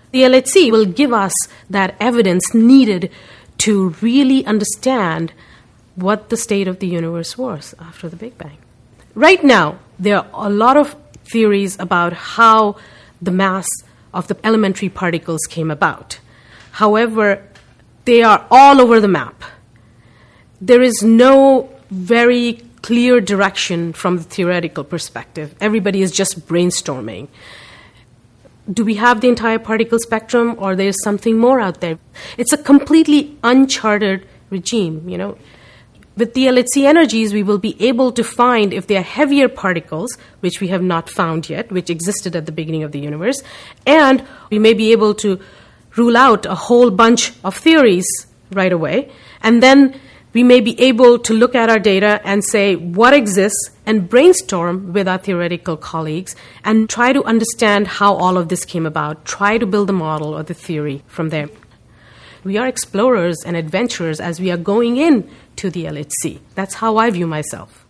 The LHC will give us that evidence needed to really understand what the state of the universe was after the Big Bang. Right now, there are a lot of theories about how the mass of the elementary particles came about. However, they are all over the map. There is no very clear direction from the theoretical perspective. Everybody is just brainstorming. Do we have the entire particle spectrum, or there's something more out there? It's a completely uncharted regime, With the LHC energies, we will be able to find if they are heavier particles, which we have not found yet, which existed at the beginning of the universe, and we may be able to rule out a whole bunch of theories right away, and then we may be able to look at our data and say what exists and brainstorm with our theoretical colleagues and try to understand how all of this came about, try to build a model or the theory from there. We are explorers and adventurers as we are going in to the LHC. That's how I view myself.